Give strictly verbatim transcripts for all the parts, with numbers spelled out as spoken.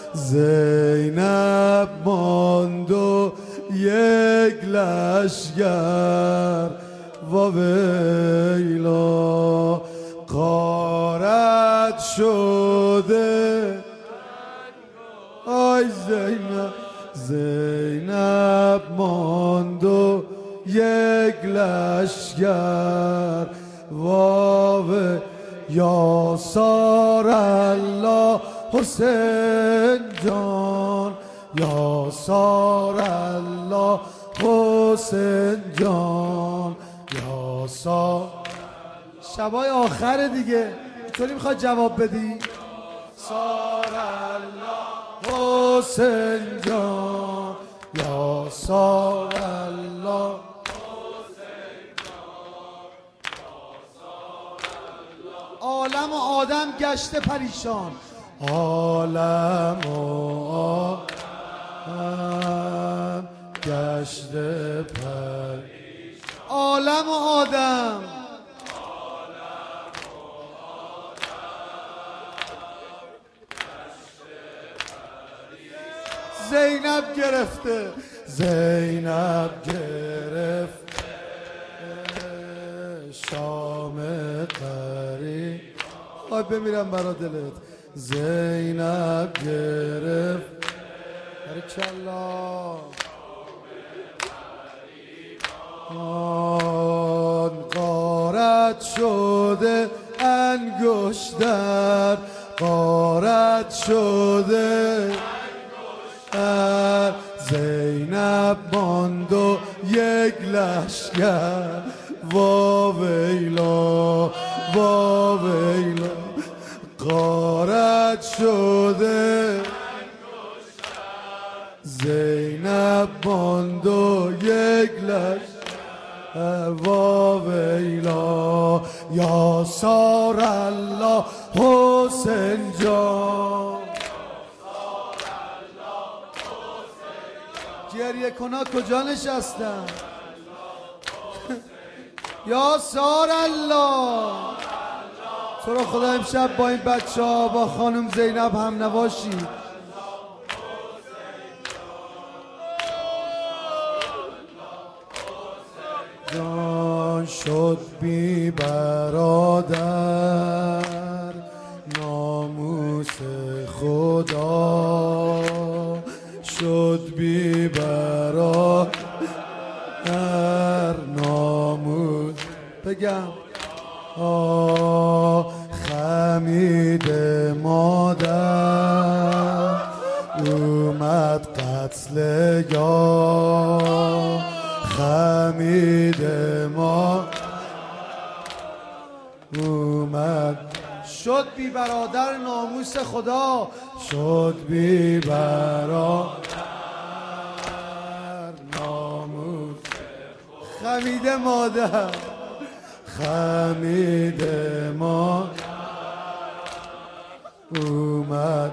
زینب ماند و یک لشگر و ویلا غارت شده آی زینب زینب ماند و یک لشگر و یا سار الله حسین جان یا سار الله حسین جان یا سار شبای آخر دیگه اینطوری میخواد جواب بدی سار الله حسین جان یا سار الله عالم و آدم گشته پریشان عالم و آدم گشته پریشان عالم و آدم زینب گرفته زینب گرفته شام قری آی بمیرم برا دلت زینب گرفت بارکالله آن غارت شده انگشتر غارت شده زینب ماند و یک لشگر وا ویلا وا ویلا غارت شده زینب ماند و یک لشگر وا ویلا یا سار الله حسین جان گریه کنا کجا نشستن یا سار الله تو رو خدا امشب با این بچه ها با خانم زینب هم نواشید جان شد بی برادر ناموس خدا شد بی برادر ناموس بگم آه خمید مادر اومد قتلگاه خمید ما اومد شد بی برادر ناموس خدا شد بی برادر ناموس خمید مادر خمید ما اومد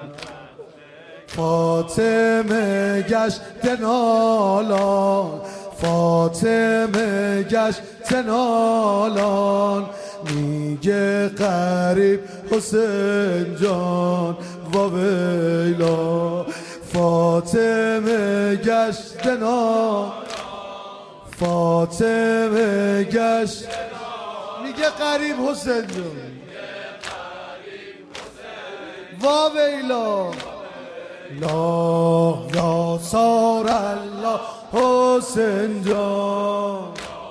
فاطمه گشت نالان فاطمه گشت نالان میگه قریب حسین جان و ویلا فاطمه گشت نالان فاطمه گشت میگه قریب حسین جان و ویلا لا یا سار الله حسین جان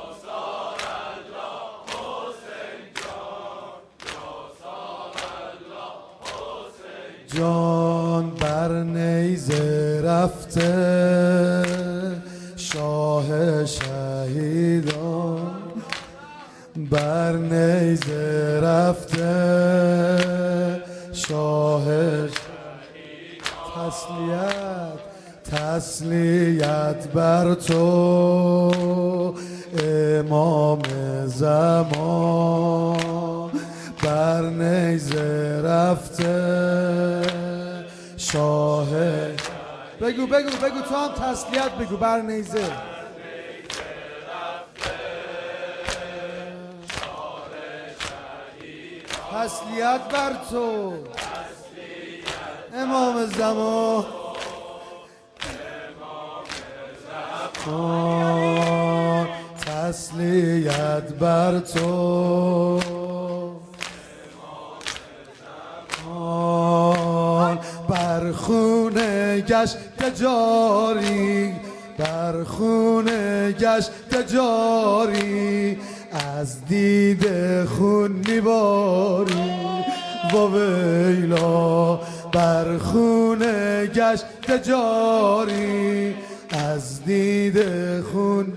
جان بر نیزه رفته شاه شهیدان بر نیزه رفته شاه تسلیت تسلیت بر تو امام زمان بر نیزه رفته شاه بگو بگو بگو تو هم تسلیت بگو بر نیزه تسلیت بر تو امام زمان تسلیت بر تو بر خونه گشت جاری بر خونه گشت جاری از دید خون میباری و ویلا بر خونه گشت جاری از دید خون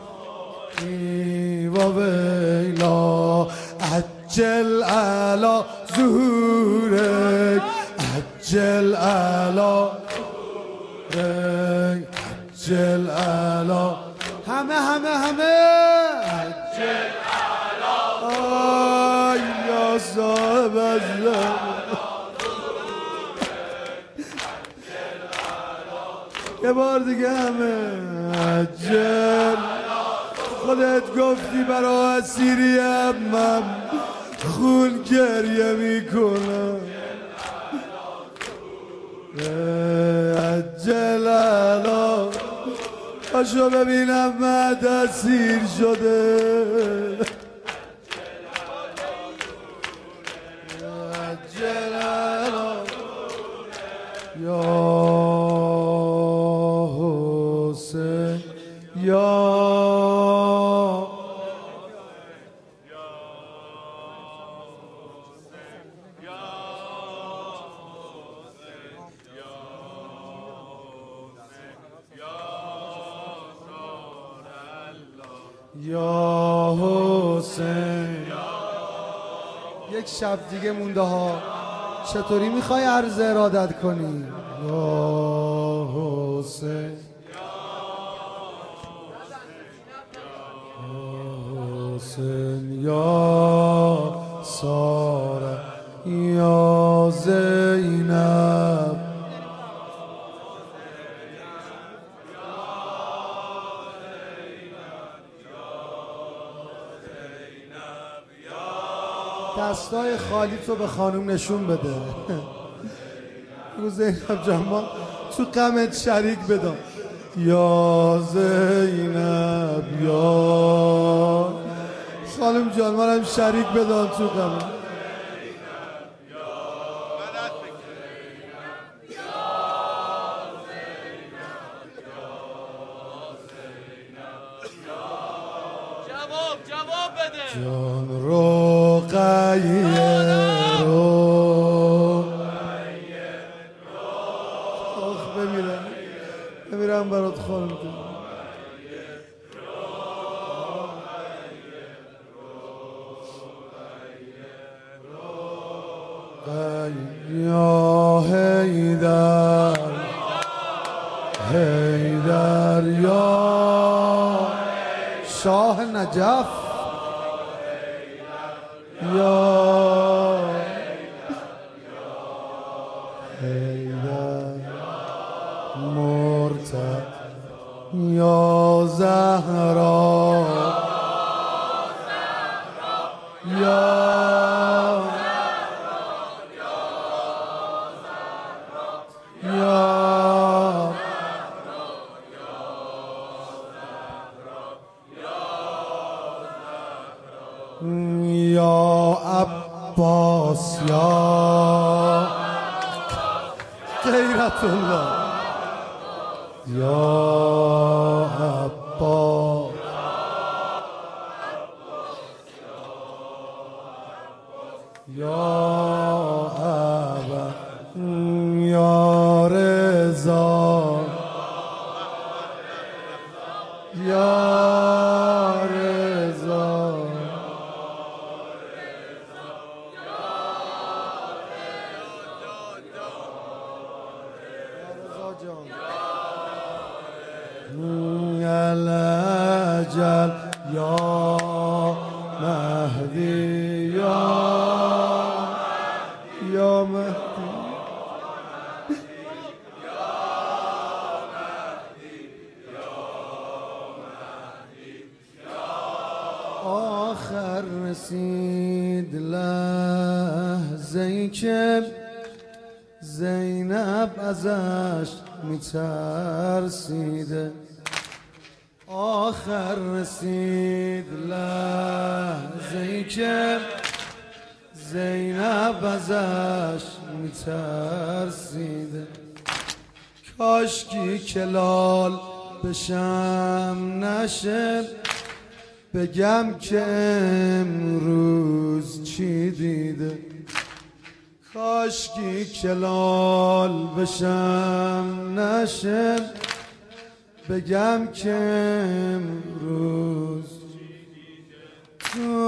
و ویلا عجل علی ظهورک عجل علی ظهورک عجل علی همه همه همه عجل علی آی یا صاحب الزمان یه بار دیگه همه عجل خودت گفتی برای اسیریم من خون گریه میکنم عجل علا پاشو ببینم من اسیر شده عجل علا یا حسین یا یا حسین یک شب دیگه مونده ها چطوری میخوای عرض ارادت کنی یا حسین یا حسین یا ساره یا زینب دستای خالی تو به خانوم نشون بده بگو زینب جان ما تو غمت شریک بدم یا زینب یا خانوم جان منم شریک بدم تو غمت جان رو قیه رو آخ بمیرم بمیرم برات خانم یا حیدر حیدر یا شاه نجف یا حیدر مرتد یا زهرا یا یا یا عباس یا غیرت الله یا عباس یا ابا یا رضا یا الأجل يا مهدي يا يا مهدي آخر رسید لحظه‌ای که زینب زینب ازش میترسیده. آخر رسید لحظه ای که زینب ازش میترسیده. کاشکی کلال بشم نشه، بگم که امروز چی دیده. کاشکی کلال بشم نشه، بگم که امروز تو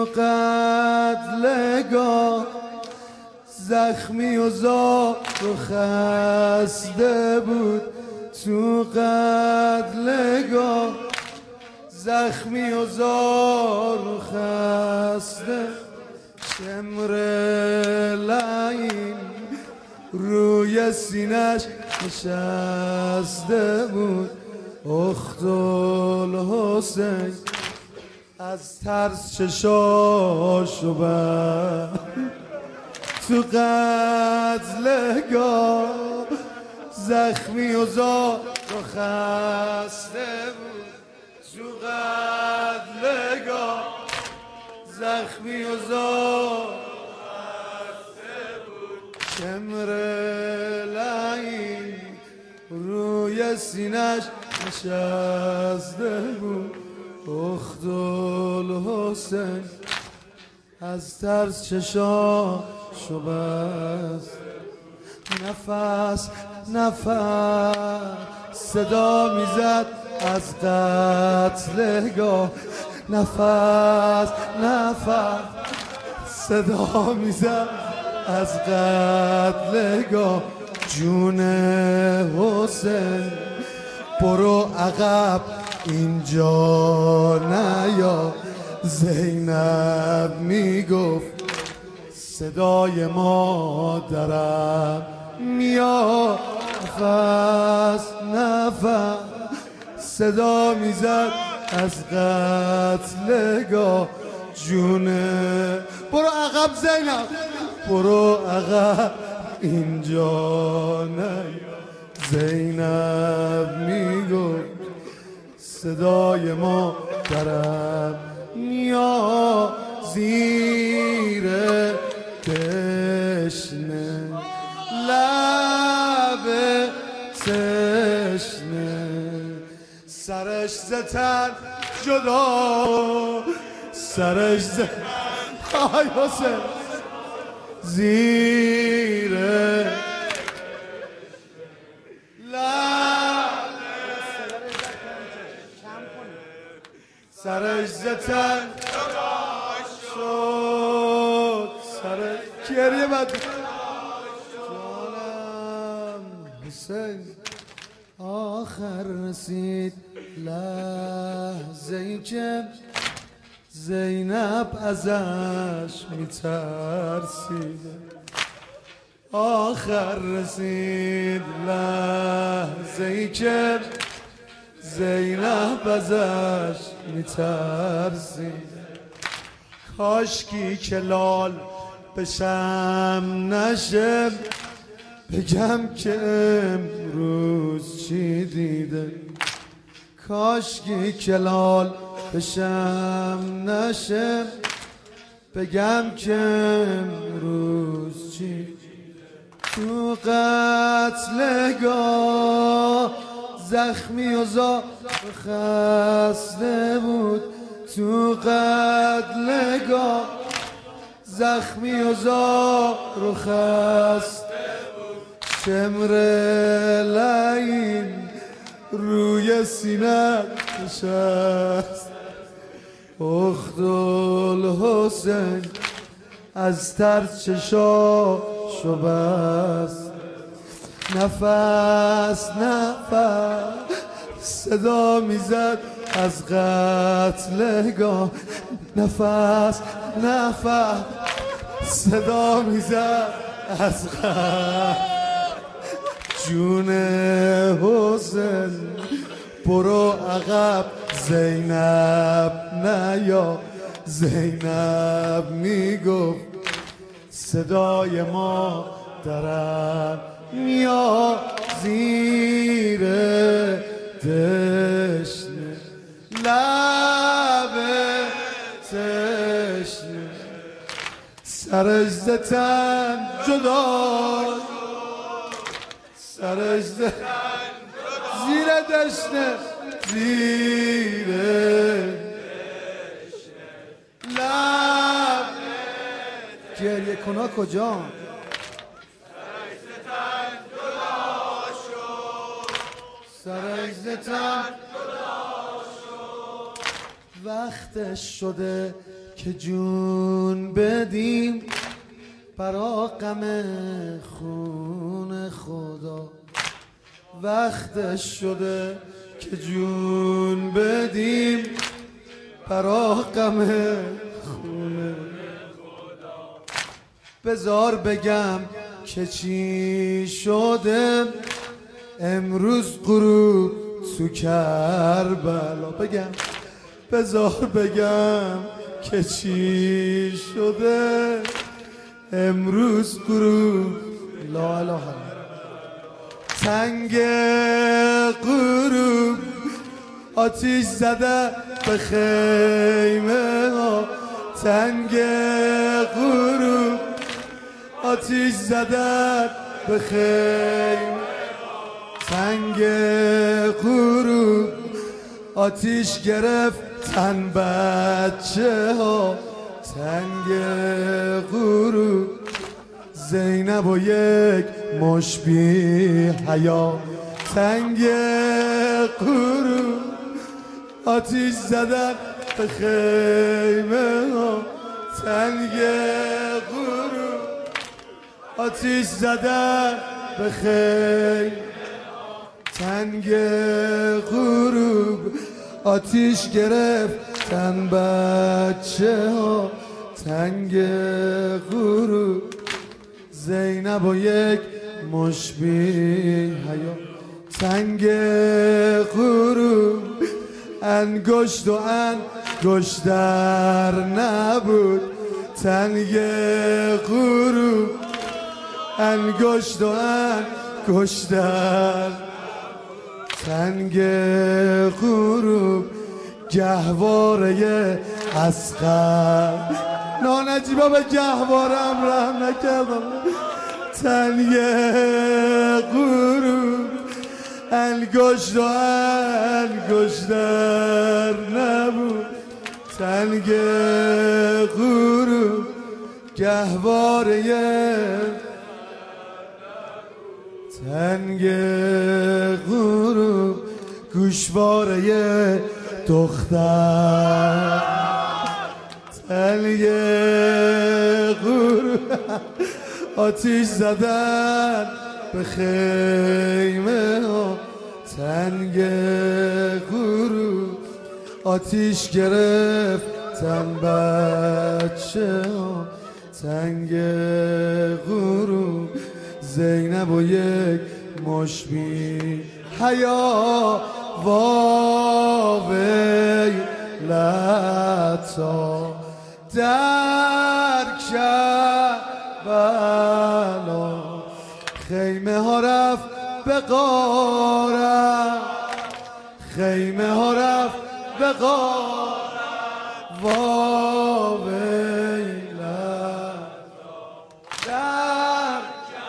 قتلگاه زخمی و زار و خسته بود. تو قتلگاه زخمی و زار و خسته، شمر لعین روی سینش نشسته بود. اخت الحسین از ترس چشاشو بست. تو قتلگاه زخمی و زار و خسته بود. تو قتلگاه زخمی و زار و خسته بود. شمر لعین روی سینش نشسته بود. اخت الحسین از ترس چشاشو بست. نفس نفس صدا میزد از قتلگاه. نفس نفس صدا میزد از قتلگاه. جون حسین برو عقب اینجا نیا. زینب میگفت صدای مادرم میاد. نفس نفس صدا میزد از قتلگاه. جونه برو عقب زینب، برو عقب اینجا نیا. زینب میگفت صدای مادرم میاد. زیر تشنه لب تشنه سرش زتن جدا. سرش زتن آی حسین زیر لب سرش زتن شد. سرش گریه بد جانم حسین. آخر رسید لحظه ای که زینب ازش میترسیده. آخر رسید لحظه ای که زینب ازش میترسیده. کاشکی کلال بشم نشه، بگم که امروز چی دیده. کاشکی کلال بشم نشه، بگم که امروز چی. تو قتلگاه زخمی و زار خسته بود. تو قتلگاه زخمی و زار و خسته بود. شمر لعین روی سینه نشست. اخت الحسین از ترس چشاشو بست. نفس نفس صدا میزد از قتلگاه. نفس نفس صدا میزد از قتلگاه. جون حسین برو عقب زینب نیا. زینب میگفت صدای ما درم یا زیر دشنه لب تشنه سرش ز تن جدا سرش ز تن زیر دشنه زیر لب گریه کنا کجا سرش ز تن وقتش شده که جون بدیم برا غم خون خدا وقتش شده که جون بدیم برا غم خون خدا بذار بگم که چی شده امروز غروب تو کربلا بگم بذار بگم که چی شده امروز غروب لا اله تنگ غروب آتیش زده به خیمه ها تنگ غروب آتیش زده به خیمه تنگ غروب آتیش گرفت تن بچه ها تنگ غروب زینب و یک مش بی حیا تنگ غروب آتیش زدن به خیمه ها تنگ غروب آتیش زدن به خیمه تنگ غروب آتیش گرفت تن بچه ها تنگ غروب زینب و یک مش بی حیا تنگ غروب انگشت و انگشتر نبود تنگ غروب انگشت و انگشتر تنگ غروب گهواره اصغر نانجیبا به گهوارم رحم نکردم تنگ غروب انگشت و انگشتر نبود تنگ غروب گهواره تنگ غروب گوشواره دختر تنگ غروب آتیش زدن به خیمه ها تنگ غروب آتیش گرفت تن بچه ها تنگ غروب زینب و یک مش بی حیا واوی لتا در کربلا خیمه ها رفت به غارت خیمه ها رفت به غارت واوی لتا در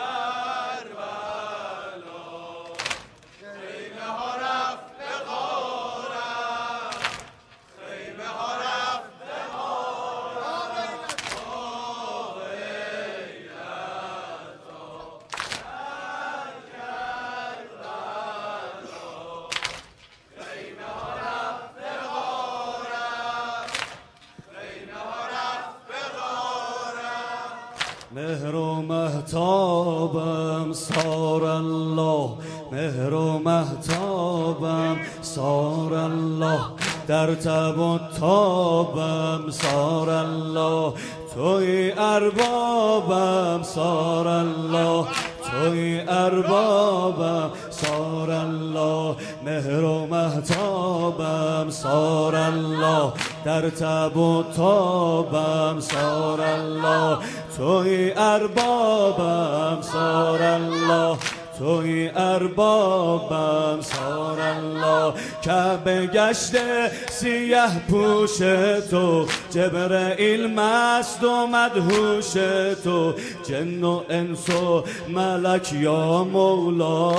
مهر و مهتابم سار الله مهر و مهتابم سار الله در تب و تابم سار الله توی اربابم سار الله توی اربابم سار الله مهر و مهتابم سار الله در تب و تابم سار الله توی اربابم سار الله توی اربابم سار الله کعبه گشته سیه پوش تو جبرئیل مست و مدهوش تو جن و انس و ملک یا مولا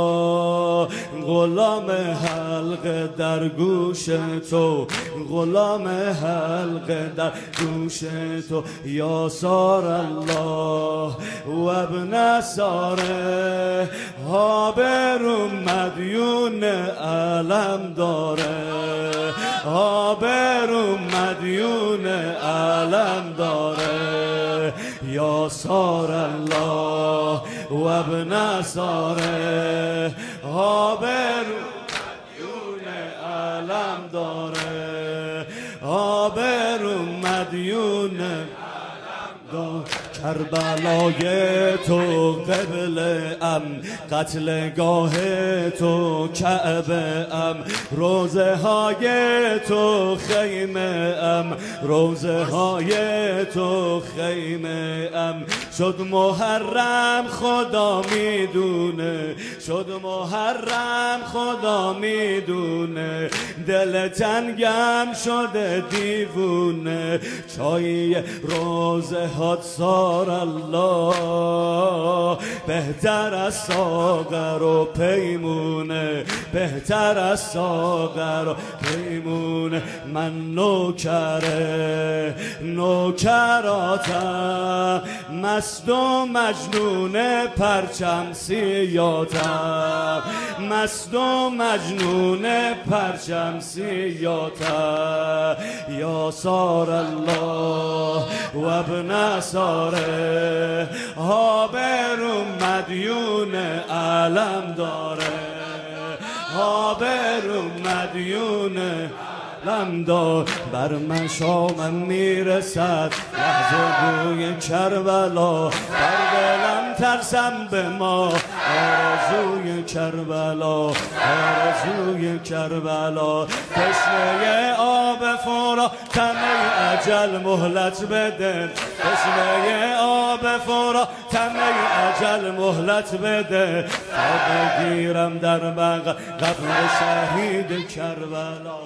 غلام حلقه در گوش تو غلام حلقه در گوش تو یا سار الله و ابن ساره ها برو مدیون علم داره ها برو مدیون علم داره یا سار الله و ابن ساره ها برو مدیون علم داره ها برو مدیون کربلای تو قبله ام قتلگاه تو کعبه ام روزه های تو خیمه ام روزه های تو خیمه ام شد محرم خدا میدونه شد محرم خدا میدونه دل تنگم شده دیوونه چای روزه هات سار الله بهتر از ساغر و پیمونه بهتر از ساغر و پیمونه من نوکره نوکراتم مست و مجنون پرچم سیاتم مست و مجنون پرچم سیاتم یا سار الله و ابن ساره ها برو مدیون علم داره ها برو مدیون علم دار بر من شامم میرسد لحظه بوی کربلا بر دلم ترسم به ما آرزوی کربلا آرزوی کربلا تشنه آب فرا طمع اجل مهلت بده تشنه آب فرا طمع اجل مهلت بده تا بگیرم در بغل قبر شهید کربلا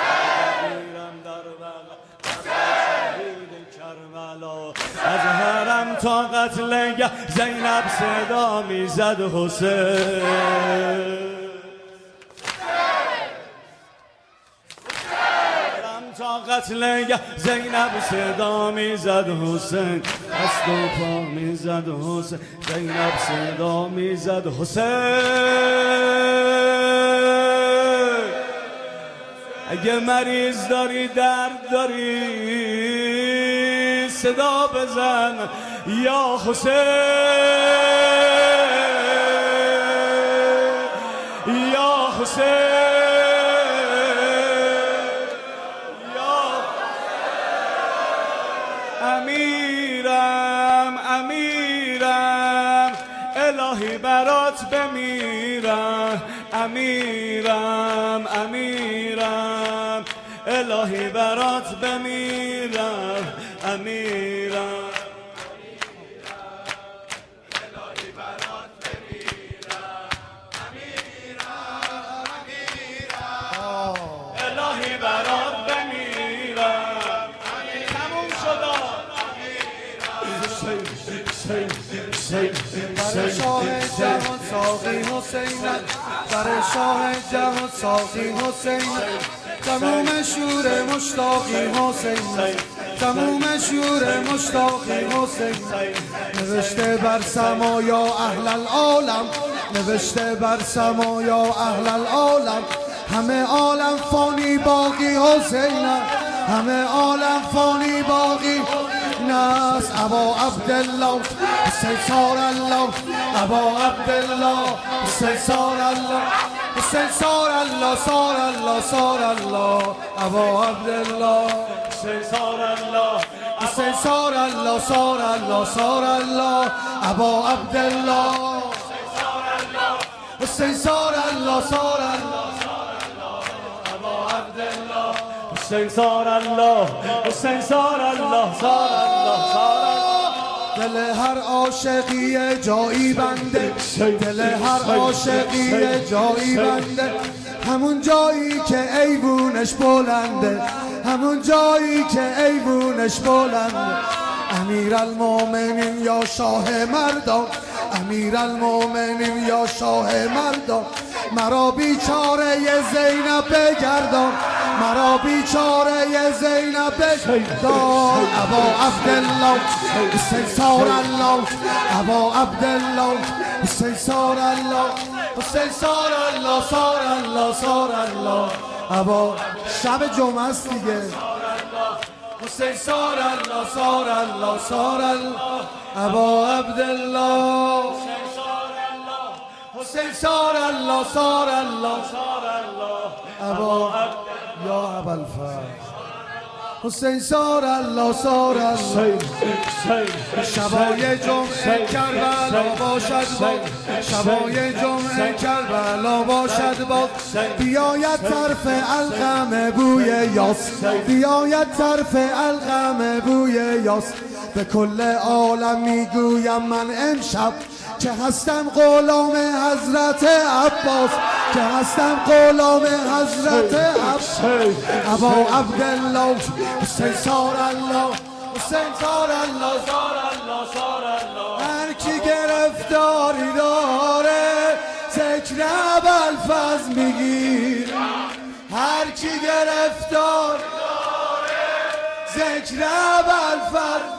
از حرم تا قتلگه زینب صدا میزد حسین حرم تا قتلگه زینب صدا میزد حسین دست و پا میزد حسین زینب صدا میزد حسین اگه مریض داری درد داری صدا بزن یا حسین یا حسین یا امیرم امیرم الهی برات بمیرم امیرم امیرم الهی برات بمیرم امیرم الهی برات بمیرم امیرم امیرم الهی برات بمیرم تموم شد برای شاه جهان ساقی حسینت برای شاه جهان ساقی حسینت تموم شور مشتاقی حسین تموم شور مشتاقی حسین نوشته بر سما یا اهل العالم نوشته بر سما یا اهل العالم همه عالم فانی باقی حسین همه عالم فانی باقی ناس ابا عبدالله حسین سار الله ابا عبدالله حسین سار الله حسین سار الله سار الله سار الله ابا عبدالله حسین سار الله حسین سار الله سار الله سار الله ابا عبدالله حسین سار الله سار الله ابا عبدالله حسین سار الله حسین سار الله سار الله سار دل هر عاشقی جایی بنده دل هر عاشقی جایی بنده همون جایی که ایوونش بلنده همون جایی که ایوونش بلنده امیرالمومنین یا شاه مردان امیرالمومنین یا شاه مردان مرا بیچاره زینب بگردان مرا بیچاره زینب بگردان ابا عبدالله حسین سار الله ابا عبدالله حسین سار الله حسین سار الله سار الله سار الله ابا شب جمعه است دیگه حسین سار الله سار الله سار الله ابا عبدالله حسین سار الله سار الله سار الله ابا یا ابوالفضل حسین سار الله سار الله شبای جمعه کربلا باشد باد شبای جمعه کربلا باشد باد بیاید طرف القم بوی یاس بیاید طرف القم بوی یاس به کل عالم میگویم من امشب که هستم غلام حضرت عباس که هستم غلام حضرت عباس ابا عبدالله حسین سار الله حسین سار الله سار الله سار الله هر کی گرفتاری داره ذکر ابوالفضل میگیر هر کی گرفتاری داره ذکر ابوالفضل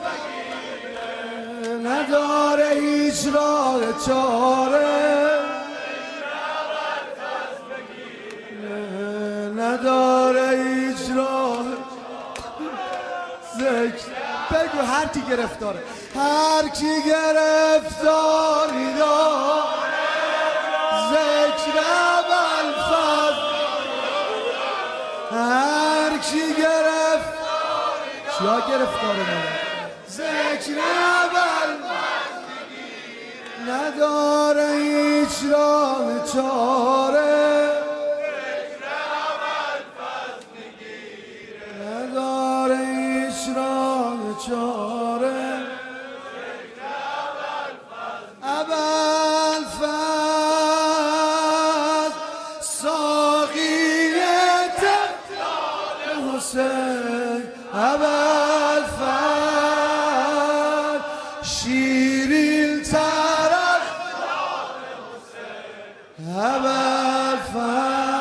نداره هیچ راه چاره نداره هیچ راه ذکر بگو هر کی گرفتاره هر کی گرفتاری داره ذکر ابوالفضل هر کی گرفت چیا گرفتاره من ذکر ابوالفضل نداره هیچ راه چاره نداره هیچ راه چاره ابوالفضل ساقی تقدال حسین ابوالفضل شیرین طرف ابوالفضل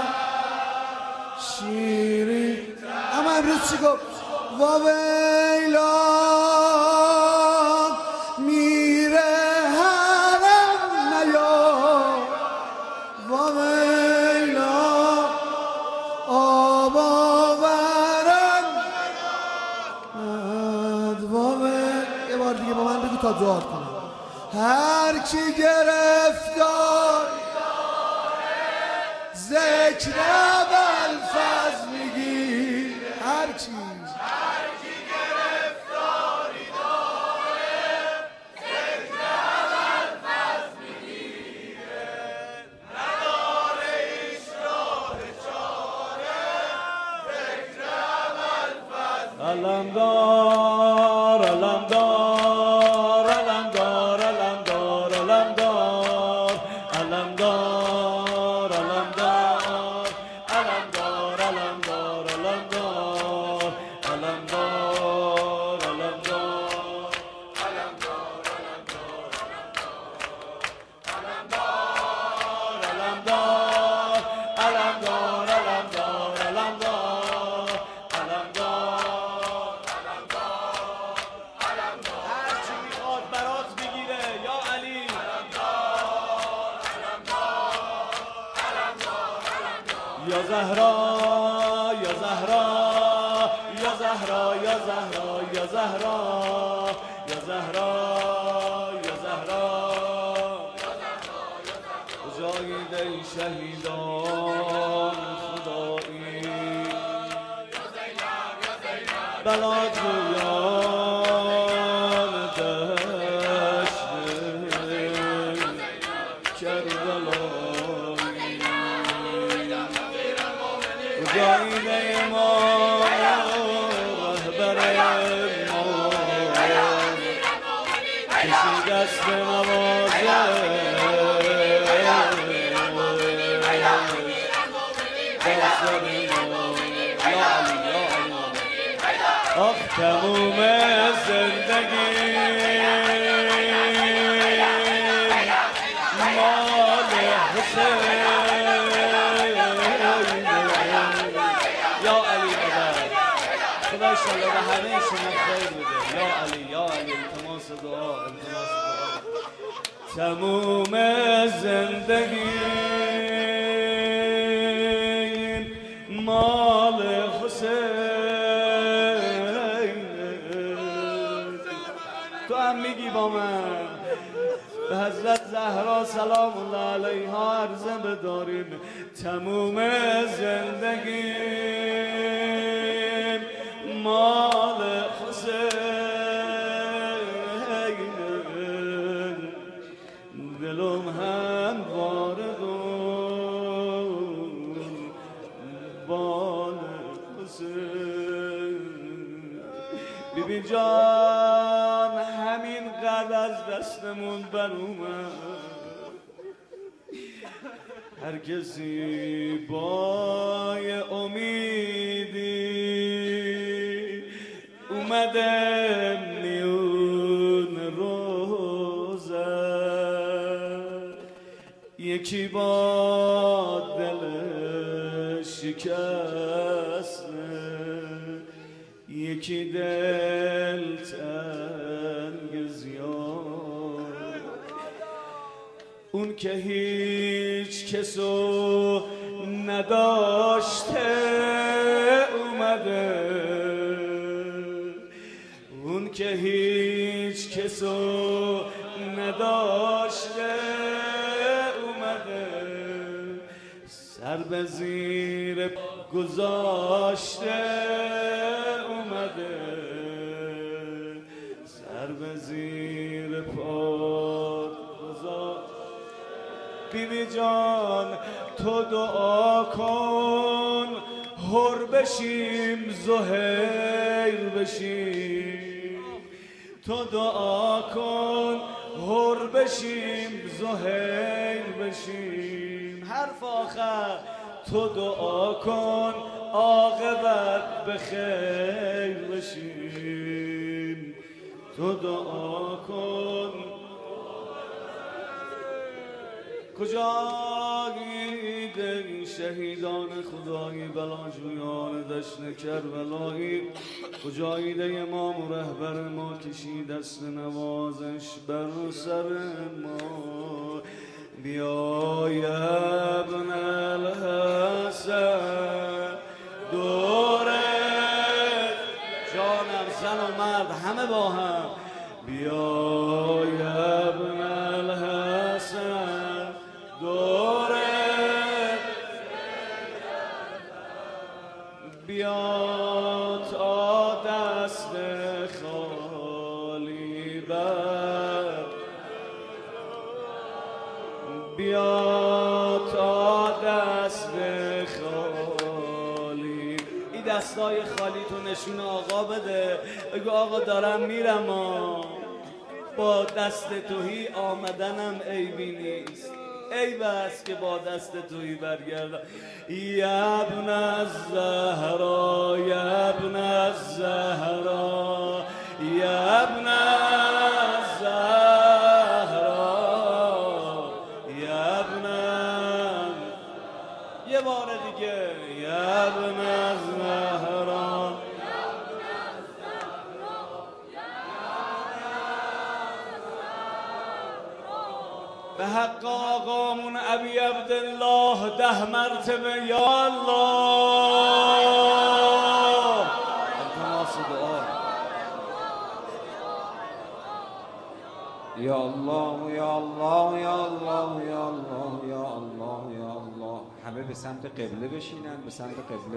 شیرین اما امروز چی گفت واویلا میره حرم نیا واویلا آب آورم واویلا یه بار دیگه با من بگو تا دعا کنم هر کی گرفتار ذکر ابوالفضل میگی هر کی هر کی گرفتاری داره ذکر ابوالفضل میگیره نداره هیچ راه چاره ذکر ابوالفضل علمدار علمدار علمدار علمدار علمدار علمدار علمدار علمدار علمدار علمدار علمدار یا زهرا یا زهرا یا زهرا یا زهرا یا زهرا یا زهرا یا زهرا جای دی شهیدان خدایی بلا جویان دشت کربلا جایده ما رهبر ما کسی دست نوازه آخ تموم زندگی مال حسین یا علی بابا خدا انشالله به همه شما خیر بده یا علی یا علی التماس دعا التماس دعا تموم زندگی مال حسین تو هم میگی با من به حضرت زهرا سلام الله علیها عرضه بداریم تموم زندگی مال حسین دلم هم واردون بال حسین بی بی جان همین قدر از دستمون بر اومد هر کسی با امیدی اومده میون روزه یکی با دل شکسته یکی دل تنگ زیاد اون که هیچ کسو نداشته اومده اون که هیچ کسو نداشته اومده سر به زیر گذاشته اومده سر به زیر پا گذاشته بی بی جان تو دعا کن حر بشیم زهیر بشیم تو دعا کن حر بشیم زهیر بشیم حرف آخر تو دعا کن عاقبت به خیر بشیم تو دعا کن کجایی دل شهیدان خدایی بلاجویان دشت کربلایی کجایی ده امام و رهبر ما کشی دست نوازش بر سر ما بیای ابن الحسن دوره جانم زن و مرد همه با هم بیای ابن الحسن دوره بیا تا دست خالی بر بیا تا دست خالی این دستای خالی تو نشون آقا بده بگو آقا دارم میرم با دست توهی آمدنم عیبی نیست عیب است که با دست تویی برگردم یا ابن الزهرا یا ابن الزهرا یا ابن الزهرا یا ابن یه بار دیگه یا ابن الزهرا به حق آقامون ابی عبدالله ده مرتبه یا الله التماس دعا یا الله یا الله یا الله یا الله یا الله یا الله همه به سمت قبله بشینن به سمت قبله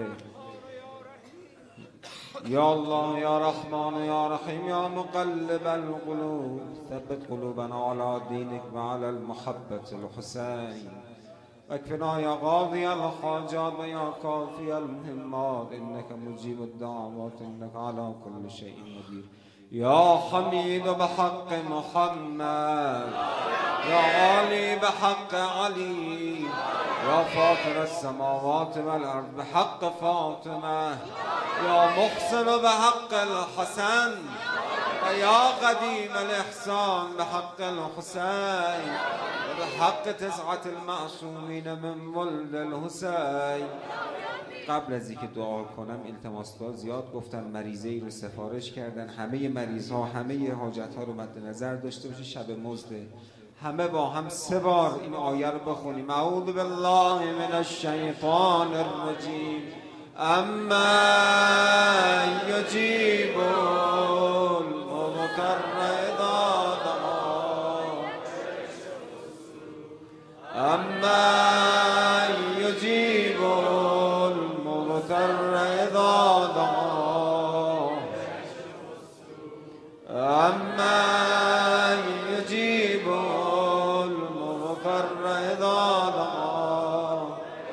یا الله یا رحمان یا رحیم یا مقلب القلوب ثبت قلوبنا على دینک و على المحبة الحسین واكفنا يا قاضي الحاجات ويا كافي المهمات إنك مجيب الدعوات إنك على كل شيء قدير. يا حميد بحق محمد، يا عالي بحق علي، يا فاطر السماوات والأرض بحق فاطمة، يا محسن بحق الحسن، ويا قديم الإحسان بحق الحسين، وبحق تسعة المعصومين من ولد الحسين. قبل از اینکه دعا کنم التماس‌ها زیاد گفتن، مریضه ای رو سفارش کردن، همه مریض ها همه حاجت ها رو مد نظر داشته باشه. شب مزده همه با هم سه بار این آیه رو بخونیم. اعوذ بالله من الشیطان الرجیم. اما یجیب المضطر اذا دعاه، اما یجیب المضطر اذا دعاه، اما یجیب المضطر اذا دعاه.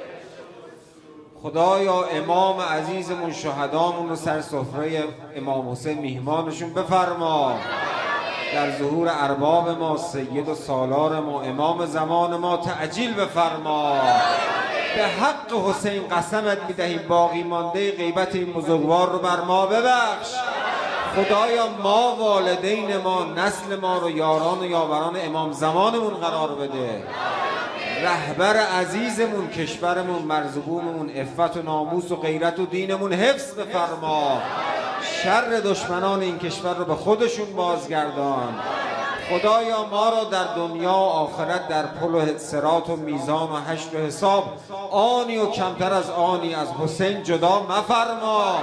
خدایا امام عزیزمون شهدامون رو سر سفره امام حسین میهمانشون بفرما. در ظهور ارباب ما، سید و سالار ما، امام زمان ما تعجیل بفرما. به حق حسین قسمت میدهیم باقی مانده غیبت این بزرگوار رو بر ما ببخش. خدایا ما، والدین ما، نسل ما رو یاران و یاوران امام زمانمون قرار بده. رهبر عزیزمون، کشورمون، مرزبونمون، عفت و ناموس و غیرت و دینمون حفظ بفرما. شر دشمنان این کشور رو به خودشون بازگردان. خدایا ما را در دنیا و آخرت در پل و صراط و میزان و حشر و حساب آنی و کمتر از آنی از حسین جدا مفرما.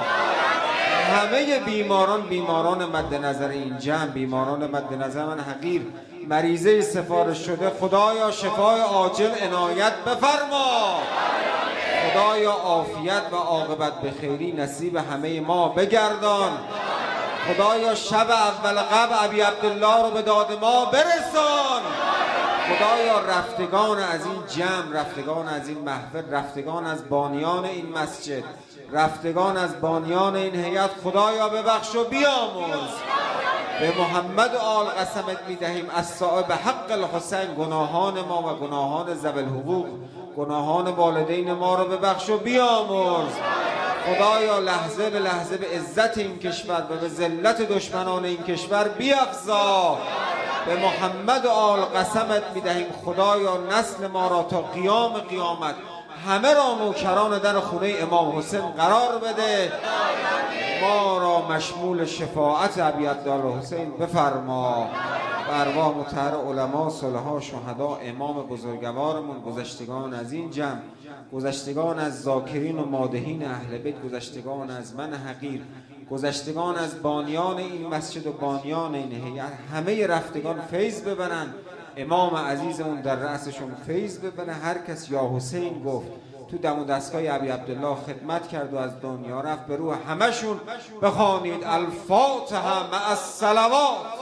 همه بیماران، بیماران مد نظر این جمع، بیماران مد نظر من حقیر، مریضه سفارش شده، خدایا شفای عاجل عنایت بفرما. خدایا عافیت و عاقبت به خیری نصیب همه ما بگردان. خدایا شب اول قبل ابی عبدالله رو به داد ما برسان. خدایا رفتگان از این جمع، رفتگان از این محفل، رفتگان از بانیان این مسجد، رفتگان از بانیان این هیئت، خدایا ببخش و بیامرز. به محمد و آل قسمت میدهیم از صاحب حق الحسین گناهان ما و گناهان ذوی الحقوق، گناهان والدین ما رو ببخش و بیامرز. خدایا لحظه به لحظه به عزت این کشور و به ذلت دشمنان این کشور بیفزا. به محمد و آل قسمت میدهیم خدایا نسل ما را تا قیام قیامت همه را نوکران در خونه امام حسین قرار بده. ما را مشمول شفاعت ابی عبدالله حسین بفرما. به ارواح مطهر علما، صلحا، شهدا، امام بزرگوارمون، گذشتگان از این جمع، گذشتگان از ذاکرین و مادحین اهل بیت، گذشتگان از من حقیر، گذشتگان از بانیان این مسجد و بانیان این هیئت، همه رفتگان فیض ببرن. امام عزیزمون در رأسشون فیض ببره. هر کس یا حسین گفت تو دم و دستگاه ابی عبدالله خدمت کرد و از دنیا رفت، به روح همشون بخوانید الفاتحه مع الصلوات.